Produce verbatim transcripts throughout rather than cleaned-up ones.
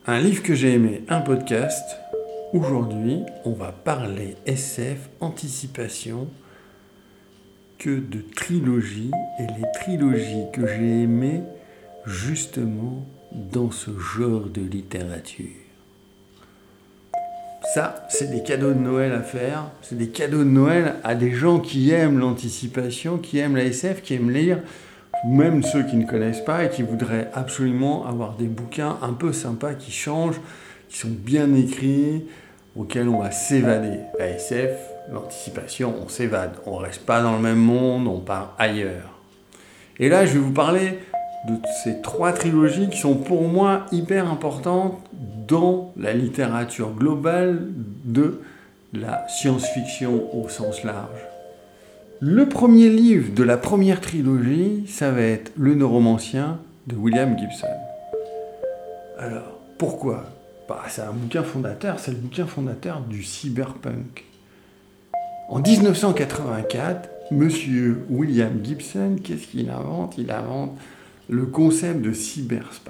Un livre que j'ai aimé, un podcast. Aujourd'hui, on va parler S F, anticipation, que de trilogie, et les trilogies que j'ai aimées justement dans ce genre de littérature. Ça, c'est des cadeaux de Noël à faire, c'est des cadeaux de Noël à des gens qui aiment l'anticipation, qui aiment la S F, qui aiment lire, même ceux qui ne connaissent pas et qui voudraient absolument avoir des bouquins un peu sympas qui changent, qui sont bien écrits, auxquels on va s'évader. La S F, l'anticipation, on s'évade, on ne reste pas dans le même monde, on part ailleurs. Et là, je vais vous parler de ces trois trilogies qui sont pour moi hyper importantes dans la littérature globale de la science-fiction au sens large. Le premier livre de la première trilogie, ça va être Le Neuromancien de William Gibson. Alors, pourquoi ? Bah, c'est un bouquin fondateur, c'est le bouquin fondateur du cyberpunk. En dix-neuf cent quatre-vingt-quatre, monsieur William Gibson, qu'est-ce qu'il invente ? Il invente le concept de cyberspace.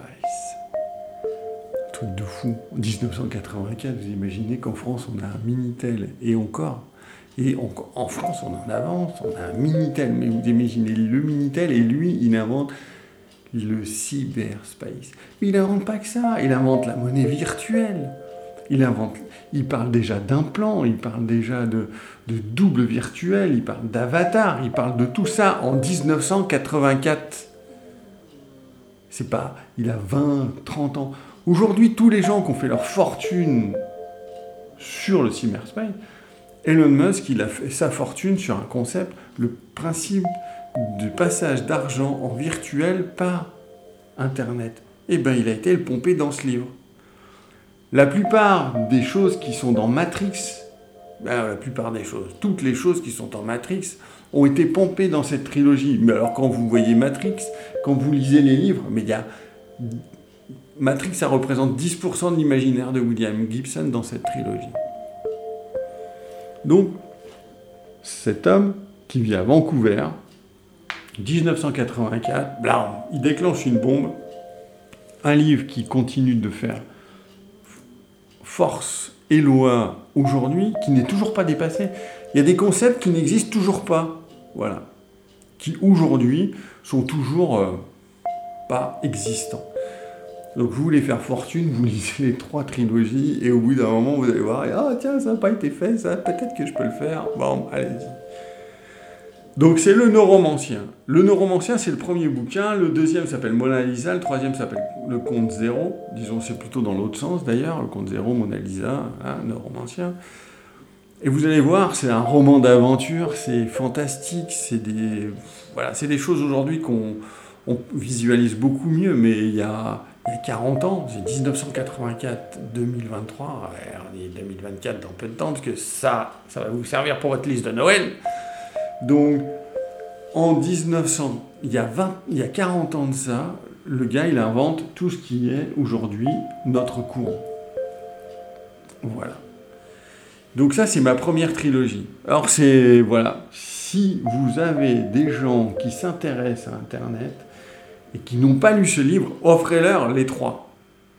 Truc de fou. En dix-neuf cent quatre-vingt-quatre, vous imaginez qu'en France, on a un Minitel, et encore. Et on, en France, on en avance, on a un Minitel. Mais vous imaginez le Minitel, et lui, il invente le cyberspace. Mais il n'invente pas que ça, il invente la monnaie virtuelle. Il invente, il parle déjà d'implants, il parle déjà de, de double virtuel, il parle d'avatar, il parle de tout ça en dix-neuf cent quatre-vingt-quatre. C'est pas, il a vingt, trente ans. Aujourd'hui, tous les gens qui ont fait leur fortune sur le cyberspace, Elon Musk, il a fait sa fortune sur un concept, le principe du passage d'argent en virtuel par Internet. Eh bien, il a été le pompé dans ce livre. La plupart des choses qui sont dans Matrix, ben, la plupart des choses, toutes les choses qui sont en Matrix ont été pompées dans cette trilogie. Mais alors, quand vous voyez Matrix, quand vous lisez les livres, mais il y a... Matrix, ça représente dix pour cent de l'imaginaire de William Gibson dans cette trilogie. Donc, cet homme qui vit à Vancouver, dix-neuf cent quatre-vingt-quatre, blam, il déclenche une bombe, un livre qui continue de faire force et loi aujourd'hui, qui n'est toujours pas dépassé. Il y a des concepts qui n'existent toujours pas, voilà, qui aujourd'hui sont toujours euh, pas existants. Donc vous voulez faire fortune, vous lisez les trois trilogies, et au bout d'un moment, vous allez voir, ah tiens, ça n'a pas été fait, ça, peut-être que je peux le faire. Bon, allez-y. Donc c'est Le Neuromancien. Le Neuromancien, c'est le premier bouquin, le deuxième s'appelle Mona Lisa, le troisième s'appelle Le Comte Zéro, disons c'est plutôt dans l'autre sens d'ailleurs, Le Comte Zéro, Mona Lisa, hein, Neuromancien. Et vous allez voir, c'est un roman d'aventure, c'est fantastique, c'est des, voilà, c'est des choses aujourd'hui qu'on on visualise beaucoup mieux, mais il y a... Il y a quarante ans, c'est dix-neuf cent quatre-vingt-quatre deux mille vingt-trois, ouais, on est deux mille vingt-quatre dans peu de temps, parce que ça, ça va vous servir pour votre liste de Noël. Donc, en dix-neuf cents, il y a vingt, il y a quarante ans de ça, le gars, il invente tout ce qui est aujourd'hui notre courant. Voilà. Donc ça, c'est ma première trilogie. Alors c'est, voilà, si vous avez des gens qui s'intéressent à Internet, et qui n'ont pas lu ce livre, offrez-leur les trois.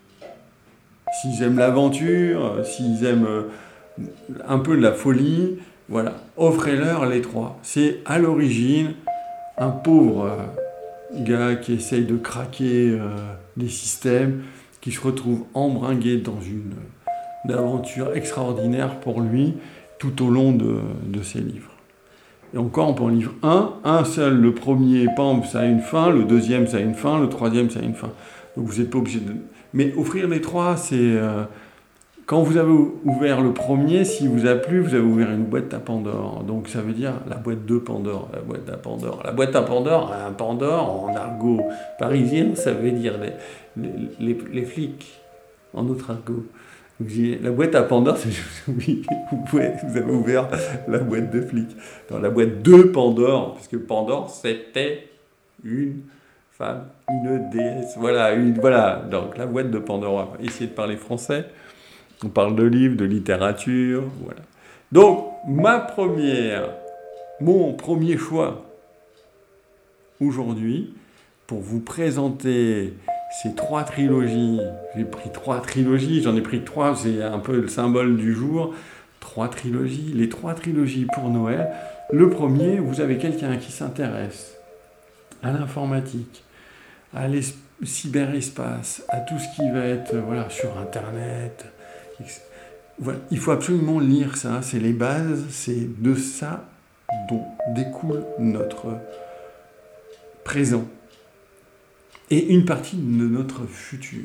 S'ils aiment l'aventure, s'ils aiment un peu de la folie, voilà, offrez-leur les trois. C'est à l'origine un pauvre gars qui essaye de craquer euh, des systèmes, qui se retrouve embringué dans une, une aventure extraordinaire pour lui tout au long de, de ses livres. Et encore, on peut en lire un, un seul, le premier, pam, ça a une fin, le deuxième, ça a une fin, le troisième, ça a une fin. Donc vous n'êtes pas obligé de... Mais offrir les trois, c'est... Euh... Quand vous avez ouvert le premier, s'il vous a plu, vous avez ouvert une boîte à Pandore. Donc ça veut dire la boîte de Pandore, la boîte à Pandore. La boîte à Pandore, un Pandore, en argot parisien, ça veut dire les, les, les, les flics, en autre argot. La boîte à Pandore, c'est oui, vous, pouvez, vous avez ouvert la boîte de flics. Dans la boîte de Pandore, parce que Pandore, c'était une femme, une déesse. Voilà, une, voilà. Donc la boîte de Pandore, on va essayer de parler français. On parle de livres, de littérature, voilà. Donc, ma première, mon premier choix aujourd'hui, pour vous présenter ces trois trilogies, j'ai pris trois trilogies, j'en ai pris trois, c'est un peu le symbole du jour, trois trilogies, les trois trilogies pour Noël. Le premier, vous avez quelqu'un qui s'intéresse à l'informatique, à l'espace, cyberespace, à tout ce qui va être voilà, sur Internet. Voilà. Il faut absolument lire ça, c'est les bases, c'est de ça dont découle notre présent et une partie de notre futur.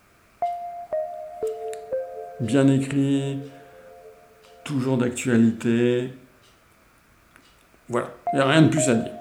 Bien écrit, toujours d'actualité. Voilà, il n'y a rien de plus à dire.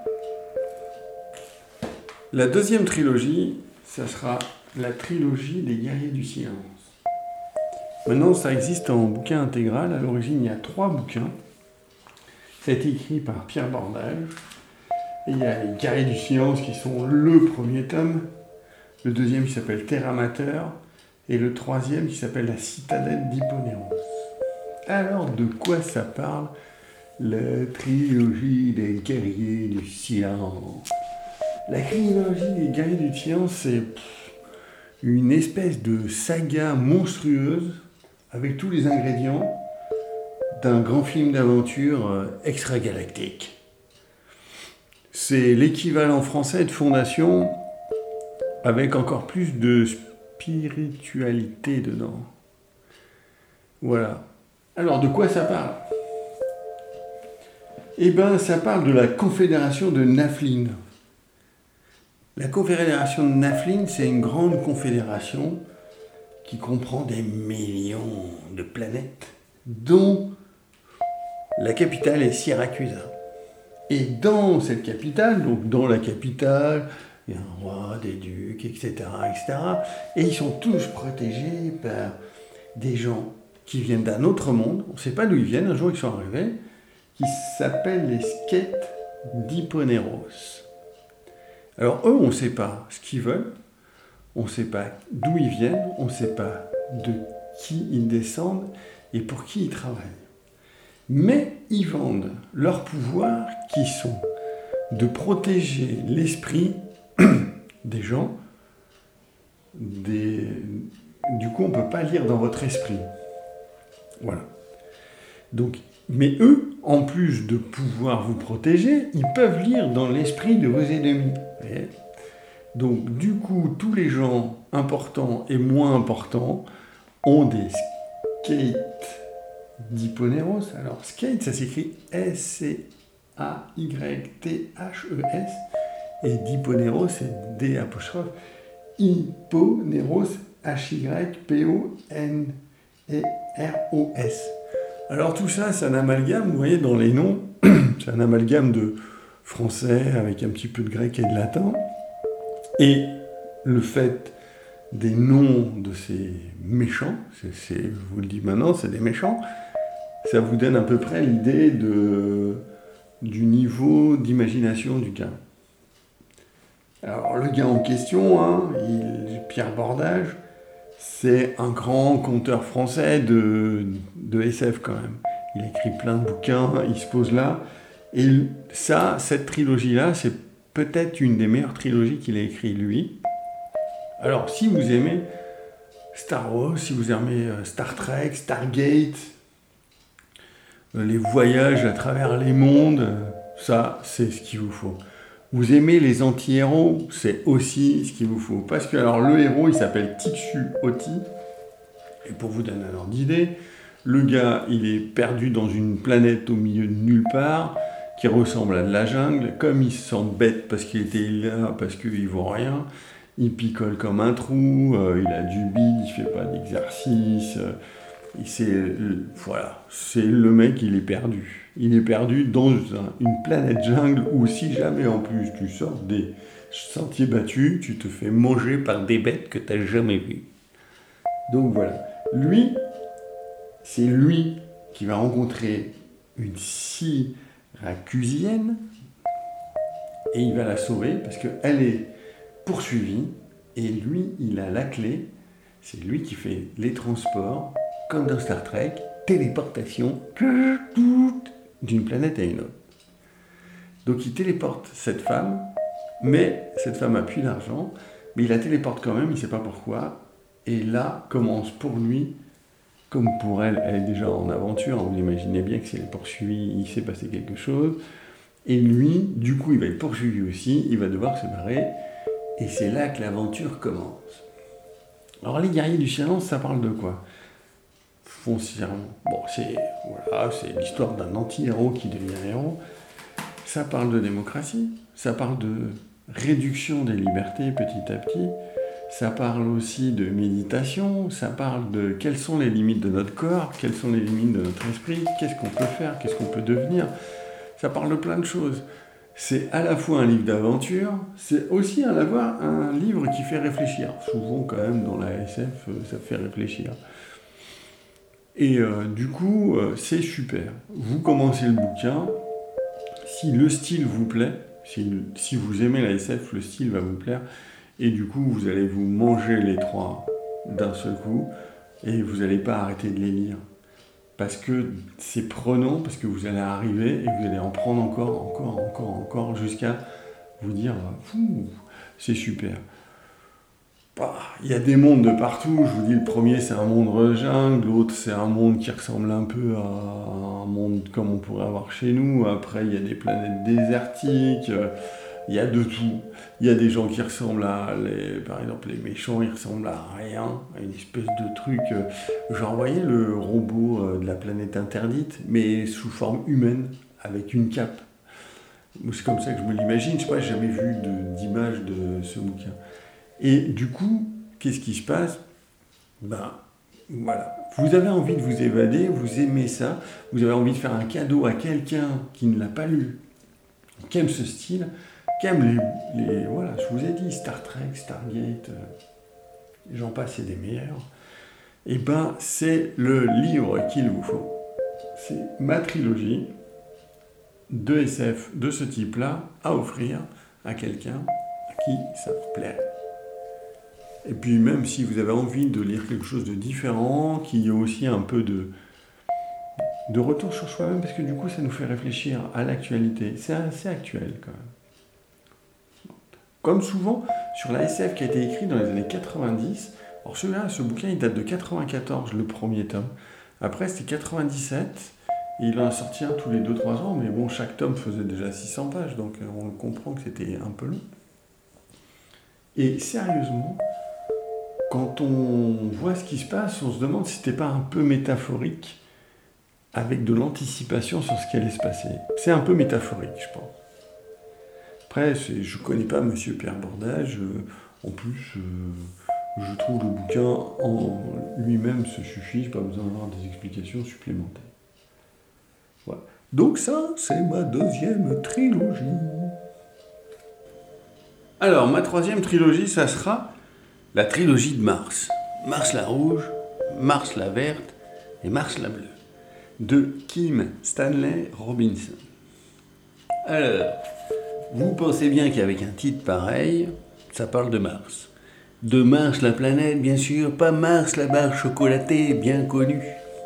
La deuxième trilogie, ça sera la trilogie des guerriers du silence. Maintenant, ça existe en bouquin intégral. À l'origine, il y a trois bouquins. Ça a été écrit par Pierre Bordage. Et il y a les guerriers du silence qui sont le premier tome. Le deuxième qui s'appelle Terramateur. Et le troisième qui s'appelle La citadelle d'Hipponéros. Alors, de quoi ça parle, la trilogie des guerriers du silence? La trilogie des guerriers du silence, c'est une espèce de saga monstrueuse avec tous les ingrédients d'un grand film d'aventure extragalactique. C'est l'équivalent français de Fondation avec encore plus de spiritualité dedans. Voilà. Alors, de quoi ça parle? Eh bien, ça parle de la confédération de Naflin. La confédération de Naflin, c'est une grande confédération qui comprend des millions de planètes, dont la capitale est Syracusa. Et dans cette capitale, donc dans la capitale, il y a un roi, des ducs, et cetera, et cetera. Et ils sont tous protégés par des gens qui viennent d'un autre monde, on ne sait pas d'où ils viennent, un jour ils sont arrivés, qui s'appellent les Skeït d'Hipponéros. Alors eux, on ne sait pas ce qu'ils veulent, on ne sait pas d'où ils viennent, on ne sait pas de qui ils descendent et pour qui ils travaillent. Mais ils vendent leur pouvoir qui sont de protéger l'esprit des gens. Des... Du coup, on ne peut pas lire dans votre esprit. Voilà. Donc, mais eux, en plus de pouvoir vous protéger, ils peuvent lire dans l'esprit de vos ennemis. Et donc, du coup, tous les gens importants et moins importants ont des Skeït d'Hipponéros. Alors, Skeït, ça s'écrit S C A Y T H E S. Et d'Hipponéros, c'est D apostrophe Hipponéros, H Y P O N E R O S. Alors tout ça, c'est un amalgame, vous voyez, dans les noms, c'est un amalgame de français avec un petit peu de grec et de latin. Et le fait des noms de ces méchants, c'est, c'est, je vous le dis maintenant, c'est des méchants, ça vous donne à peu près l'idée de, du niveau d'imagination du gars. Alors le gars en question, hein, il, Pierre Bordage, c'est un grand conteur français de, de S F quand même. Il a écrit plein de bouquins, il se pose là. Et ça, cette trilogie-là, c'est peut-être une des meilleures trilogies qu'il a écrites lui. Alors, si vous aimez Star Wars, si vous aimez Star Trek, Stargate, les voyages à travers les mondes, ça, c'est ce qu'il vous faut. Vous aimez les anti-héros, c'est aussi ce qu'il vous faut. Parce que alors, le héros, il s'appelle Tixu Oti. Et pour vous donner un ordre d'idée, le gars, il est perdu dans une planète au milieu de nulle part, qui ressemble à de la jungle. Comme il se sent bête parce qu'il était là, parce qu'il ne vaut rien, il picole comme un trou, euh, il a du bide, il ne fait pas d'exercice. Euh, c'est, euh, voilà, c'est le mec, il est perdu. Il est perdu dans un, une planète jungle où si jamais en plus tu sors des sentiers battus, tu te fais manger par des bêtes que tu n'as jamais vues. Donc voilà. Lui, c'est lui qui va rencontrer une Syracusienne et il va la sauver parce qu'elle est poursuivie et lui, il a la clé. C'est lui qui fait les transports, comme dans Star Trek, téléportation d'une planète à une autre. Donc il téléporte cette femme, mais cette femme a plus d'argent, mais il la téléporte quand même, il ne sait pas pourquoi. Et là commence pour lui, comme pour elle, elle est déjà en aventure, vous imaginez bien que si elle est poursuivie, il s'est passé quelque chose. Et lui, du coup, il va être poursuivi aussi, il va devoir se barrer, et c'est là que l'aventure commence. Alors les guerriers du silence, ça parle de quoi? Foncièrement. Bon, c'est voilà, c'est l'histoire d'un anti-héros qui devient héros. Ça parle de démocratie, ça parle de réduction des libertés petit à petit, ça parle aussi de méditation, ça parle de quelles sont les limites de notre corps, quelles sont les limites de notre esprit, qu'est-ce qu'on peut faire, qu'est-ce qu'on peut devenir. Ça parle de plein de choses. C'est à la fois un livre d'aventure, c'est aussi à la fois un livre qui fait réfléchir. Souvent, quand même, dans la S F, ça fait réfléchir. Et euh, du coup, euh, c'est super. Vous commencez le bouquin, si le style vous plaît, si, si vous aimez la S F, le style va vous plaire, et du coup, vous allez vous manger les trois d'un seul coup, et vous n'allez pas arrêter de les lire. Parce que c'est prenant, parce que vous allez arriver et vous allez en prendre encore, encore, encore, encore, jusqu'à vous dire « c'est super ». Bah, il y a des mondes de partout, je vous dis, le premier c'est un monde jungle, l'autre c'est un monde qui ressemble un peu à un monde comme on pourrait avoir chez nous, après il y a des planètes désertiques, il y a de tout. Il y a des gens qui ressemblent à, les, par exemple, les méchants, ils ressemblent à rien, à une espèce de truc. Genre, vous voyez le robot de la planète interdite, mais sous forme humaine, avec une cape. C'est comme ça que je me l'imagine. Je sais pas, j'ai jamais vu de, d'image de ce bouquin. Et du coup, qu'est-ce qui se passe? Ben, voilà. Vous avez envie de vous évader, vous aimez ça, vous avez envie de faire un cadeau à quelqu'un qui ne l'a pas lu, qui aime ce style, qui aime les, les... Voilà, je vous ai dit, Star Trek, Stargate, euh, j'en passe, c'est des meilleurs. Et ben, c'est le livre qu'il vous faut. C'est ma trilogie de S F de ce type-là à offrir à quelqu'un à qui ça plaît. Et puis même si vous avez envie de lire quelque chose de différent, qu'il y ait aussi un peu de, de retour sur soi-même, parce que du coup ça nous fait réfléchir à l'actualité. C'est assez actuel quand même. Comme souvent, sur la S F qui a été écrit dans les années quatre-vingt-dix, alors celui-là, ce bouquin, il date de quatre-vingt-quatorze, le premier tome. Après, c'était quatre-vingt-dix-sept, et il en a sorti un tous les deux trois ans, mais bon, chaque tome faisait déjà six cents pages, donc on comprend que c'était un peu long. Et sérieusement, quand on voit ce qui se passe, on se demande si c'était pas un peu métaphorique, avec de l'anticipation sur ce qui allait se passer. C'est un peu métaphorique, je pense. Après, c'est, je ne connais pas Monsieur Pierre Bordage. Euh, en plus, euh, je trouve le bouquin en lui-même se suffit. Je n'ai pas besoin d'avoir des explications supplémentaires. Voilà. Donc ça, c'est ma deuxième trilogie. Alors, ma troisième trilogie, ça sera la trilogie de Mars. Mars la rouge, Mars la verte et Mars la bleue. De Kim Stanley Robinson. Alors... vous pensez bien qu'avec un titre pareil, ça parle de Mars. De Mars la planète, bien sûr, pas Mars la barre chocolatée, bien connue.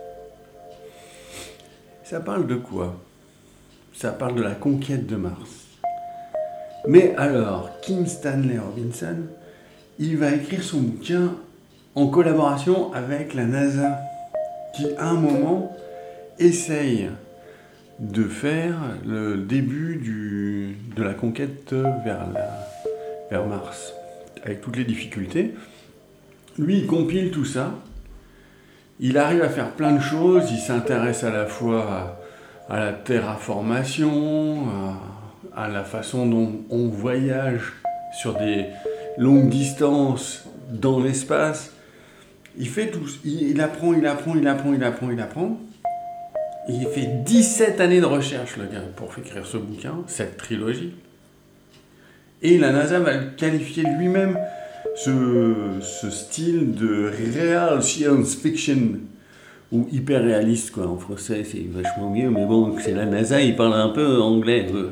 Ça parle de quoi? Ça parle de la conquête de Mars. Mais alors, Kim Stanley Robinson, il va écrire son bouquin en collaboration avec la NASA, qui à un moment essaye de faire le début du, de la conquête vers, la, vers Mars, avec toutes les difficultés. Lui, il compile tout ça, il arrive à faire plein de choses, il s'intéresse à la fois à, à la terraformation, à, à la façon dont on voyage sur des longues distances dans l'espace. Il fait tout, il, il apprend, il apprend, il apprend, il apprend, il apprend. Il fait dix-sept années de recherche, le gars, pour écrire ce bouquin, cette trilogie. Et la NASA va le qualifier lui-même, ce, ce style de real science fiction, ou hyper réaliste, quoi. En français, c'est vachement mieux, mais bon, c'est la NASA, il parle un peu anglais. Euh.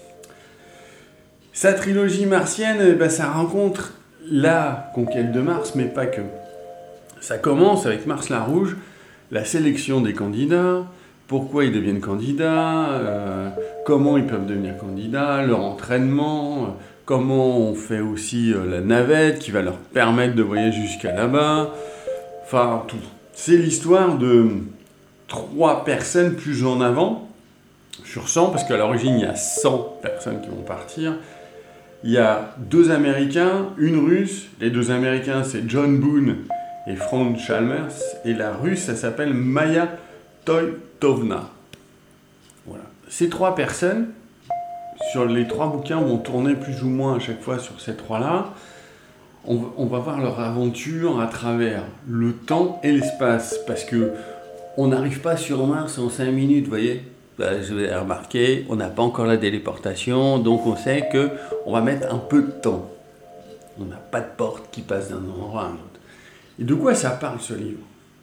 Sa trilogie martienne, eh ben, ça rencontre la conquête de Mars, mais pas que. Ça commence avec Mars la rouge, la sélection des candidats, pourquoi ils deviennent candidats, euh, comment ils peuvent devenir candidats, leur entraînement, comment on fait aussi euh, la navette qui va leur permettre de voyager jusqu'à là-bas. Enfin, tout. C'est l'histoire de trois personnes plus en avant, sur cent, parce qu'à l'origine, il y a cent personnes qui vont partir. Il y a deux Américains, une Russe. Les deux Américains, c'est John Boone et Frank Chalmers. Et la Russe, ça s'appelle Maya Toitovna. Voilà. Ces trois personnes, sur les trois bouquins, vont tourner plus ou moins à chaque fois sur ces trois-là. On, on va voir leur aventure à travers le temps et l'espace. Parce que on n'arrive pas sur Mars en cinq minutes, vous voyez. Ben, je vais remarquer, on n'a pas encore la téléportation, donc on sait qu'on va mettre un peu de temps. On n'a pas de porte qui passe d'un endroit à un autre. Et de quoi ça parle, ce livre?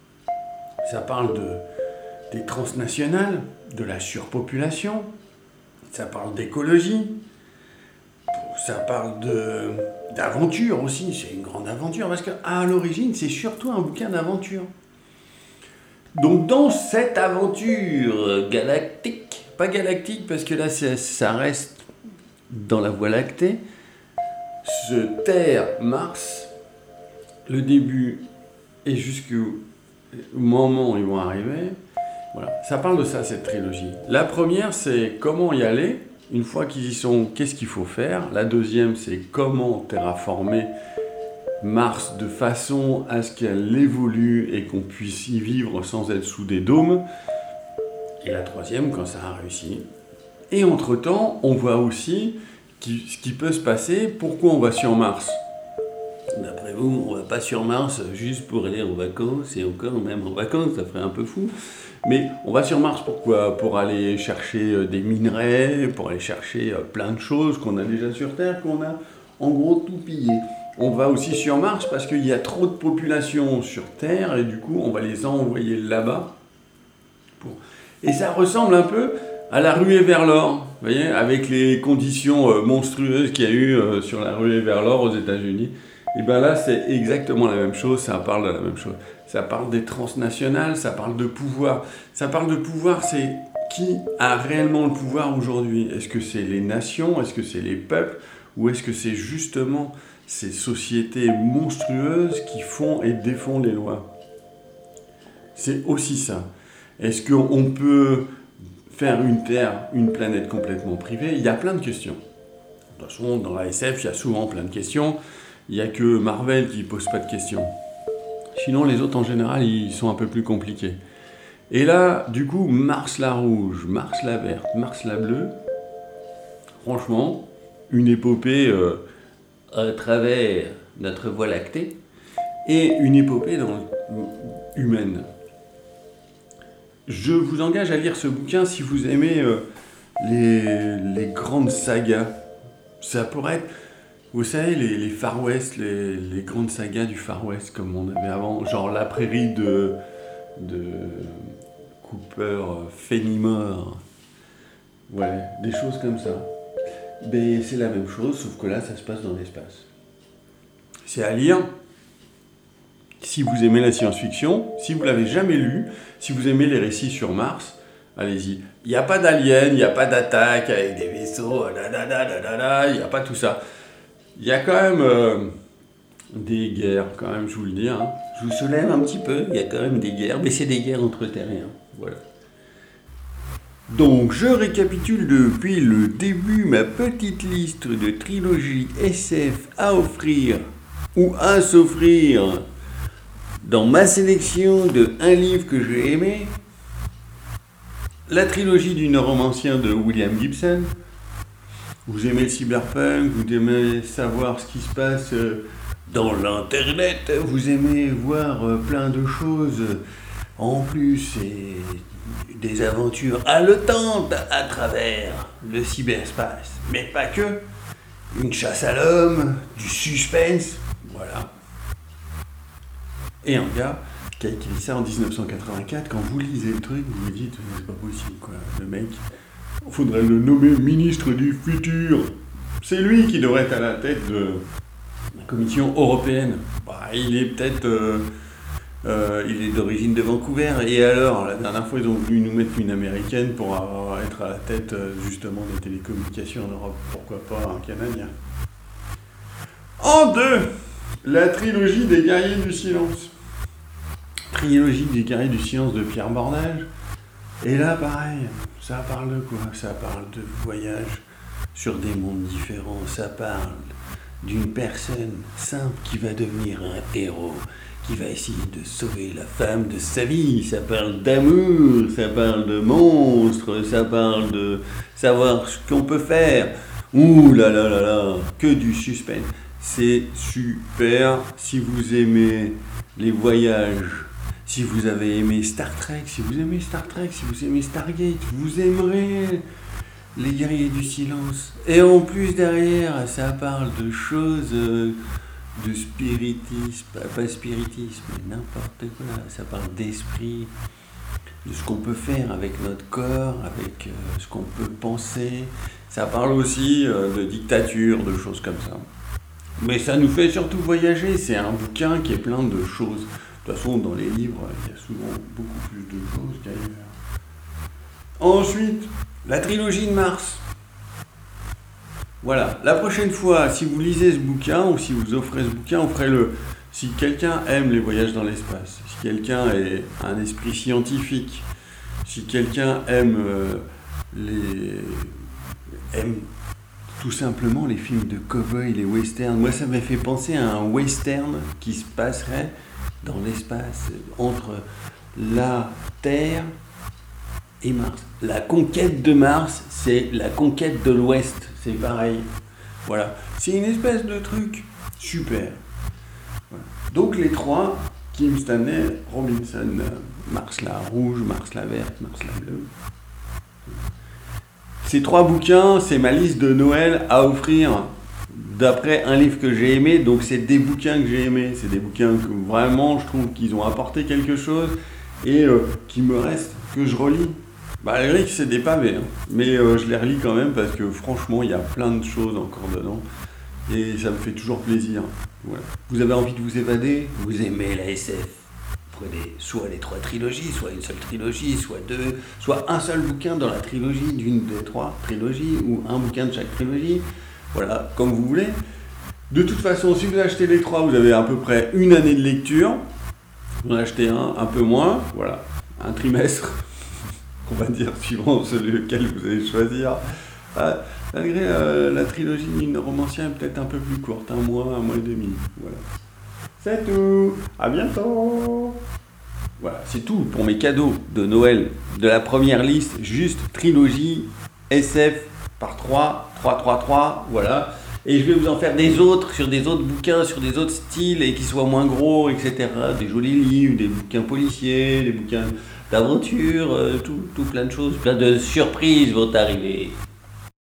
Ça parle de, des transnationales, de la surpopulation, ça parle d'écologie, ça parle de, d'aventure aussi, c'est une grande aventure, parce qu'à l'origine, c'est surtout un bouquin d'aventure. Donc dans cette aventure galactique, pas galactique parce que là ça reste dans la Voie lactée, ce Terre-Mars, le début et jusqu'au moment où ils vont arriver, voilà, ça parle de ça cette trilogie. La première c'est comment y aller, une fois qu'ils y sont, qu'est-ce qu'il faut faire. La deuxième c'est comment terraformer Mars de façon à ce qu'elle évolue et qu'on puisse y vivre sans être sous des dômes. Et la troisième, quand ça a réussi. Et entre-temps, on voit aussi qui, ce qui peut se passer. Pourquoi on va sur Mars? D'après vous, on va pas sur Mars juste pour aller en vacances, et encore même en vacances, ça ferait un peu fou. Mais on va sur Mars pourquoi? Pour aller chercher des minerais, pour aller chercher plein de choses qu'on a déjà sur Terre, qu'on a en gros tout pillé. On va aussi sur Mars parce qu'il y a trop de population sur Terre et du coup on va les envoyer là-bas. Pour... Et ça ressemble un peu à la ruée vers l'or, vous voyez, avec les conditions monstrueuses qu'il y a eu sur la ruée vers l'or aux États-Unis. Et bien là c'est exactement la même chose, ça parle de la même chose. Ça parle des transnationales, ça parle de pouvoir. Ça parle de pouvoir, c'est qui a réellement le pouvoir aujourd'hui? Est-ce que c'est les nations? Est-ce que c'est les peuples? Ou est-ce que c'est justement ces sociétés monstrueuses qui font et défont les lois? C'est aussi ça. Est-ce qu'on peut faire une Terre, une planète complètement privée? Il y a plein de questions. De toute façon, dans la S F, il y a souvent plein de questions. Il n'y a que Marvel qui ne pose pas de questions. Sinon, les autres, en général, ils sont un peu plus compliqués. Et là, du coup, Mars la rouge, Mars la verte, Mars la bleue, franchement, une épopée... Euh, à travers notre Voie lactée, et une épopée dans, humaine. Je vous engage à lire ce bouquin si vous aimez euh, les, les grandes sagas. Ça pourrait être, vous savez, les, les Far West, les, les grandes sagas du Far West, comme on avait avant, genre La Prairie de, de Cooper, Fenimore, ouais, des choses comme ça. Mais c'est la même chose, sauf que là, ça se passe dans l'espace. C'est à lire. Si vous aimez la science-fiction, si vous l'avez jamais lu, si vous aimez les récits sur Mars, allez-y. Il n'y a pas d'aliens, il n'y a pas d'attaque avec des vaisseaux, il n'y a pas tout ça. Il y a quand même euh, des guerres, quand même, je vous le dis. Hein. Je vous soulève un petit peu, il y a quand même des guerres, mais c'est des guerres entre terriens. Voilà. Donc, je récapitule depuis le début ma petite liste de trilogies S F à offrir ou à s'offrir dans ma sélection de un livre que j'ai aimé. La trilogie du neuromancien de William Gibson. Vous aimez le cyberpunk, vous aimez savoir ce qui se passe dans l'internet, vous aimez voir plein de choses. En plus, c'est des aventures haletantes à travers le cyberespace. Mais pas que. Une chasse à l'homme, du suspense, voilà. Et un gars qui a écrit ça en dix-neuf cent quatre-vingt-quatre, quand vous lisez le truc, vous vous dites, c'est pas possible, quoi. Le mec, il faudrait le nommer ministre du futur. C'est lui qui devrait être à la tête de la Commission européenne. Bah, il est peut-être... Euh, Euh, il est d'origine de Vancouver, et alors, la dernière fois, ils ont voulu nous mettre une américaine pour avoir, être à la tête, justement, des télécommunications en Europe. Pourquoi pas un Canadien? En deux, la trilogie des guerriers du silence. Trilogie des guerriers du silence de Pierre Bordage. Et là, pareil, ça parle de quoi? Ça parle de voyage sur des mondes différents. Ça parle d'une personne simple qui va devenir un héros, qui va essayer de sauver la femme de sa vie. Ça parle d'amour, ça parle de monstres, ça parle de savoir ce qu'on peut faire. Ouh là là là là, que du suspense. C'est super. Si vous aimez les voyages, si vous avez aimé Star Trek, si vous aimez Star Trek, si vous aimez Stargate, vous aimerez les guerriers du silence. Et en plus derrière, ça parle de choses, euh, de spiritisme, pas, pas spiritisme, mais n'importe quoi. Ça parle d'esprit, de ce qu'on peut faire avec notre corps, avec euh, ce qu'on peut penser. Ça parle aussi euh, de dictature, de choses comme ça. Mais ça nous fait surtout voyager. C'est un bouquin qui est plein de choses. De toute façon, dans les livres, il y a souvent beaucoup plus de choses qu'ailleurs. Ensuite, la trilogie de Mars. Voilà. La prochaine fois, si vous lisez ce bouquin, ou si vous offrez ce bouquin, offrez-le. Si quelqu'un aime les voyages dans l'espace, si quelqu'un a un esprit scientifique, si quelqu'un aime euh, les... aime tout simplement les films de cow-boy, les westerns. Moi, ça m'a fait penser à un western qui se passerait dans l'espace, entre la Terre et Mars. La conquête de Mars, c'est la conquête de l'Ouest. C'est pareil. Voilà. C'est une espèce de truc super. Voilà. Donc les trois, Kim Stanley, Robinson, Mars la rouge, Mars la verte, Mars la bleue. Ces trois bouquins, c'est ma liste de Noël à offrir d'après un livre que j'ai aimé. Donc c'est des bouquins que j'ai aimés. C'est des bouquins que vraiment je trouve qu'ils ont apporté quelque chose et euh, qui me restent, que je relis. Malgré que c'est des pavés, hein. Mais euh, je les relis quand même parce que franchement il y a plein de choses encore dedans et ça me fait toujours plaisir. Voilà. Vous avez envie de vous évader, vous aimez la S F. Prenez soit les trois trilogies, soit une seule trilogie, soit deux, soit un seul bouquin dans la trilogie d'une des trois trilogies, ou un bouquin de chaque trilogie, voilà, comme vous voulez. De toute façon, si vous achetez les trois, vous avez à peu près une année de lecture. Vous en achetez un, un peu moins, voilà, un trimestre, on va dire, suivant celui lequel vous allez choisir. Ah, malgré euh, la trilogie d'une romancière est peut-être un peu plus courte, un mois, un mois et demi, voilà. C'est tout. À bientôt. Voilà, c'est tout pour mes cadeaux de Noël de la première liste, juste trilogie S F par trois, trois, trois, trois, voilà. Et je vais vous en faire des autres sur des autres bouquins, sur des autres styles et qui soient moins gros, et cetera. Des jolis livres, des bouquins policiers, des bouquins d'aventure, euh, tout, tout plein de choses, plein de surprises vont arriver.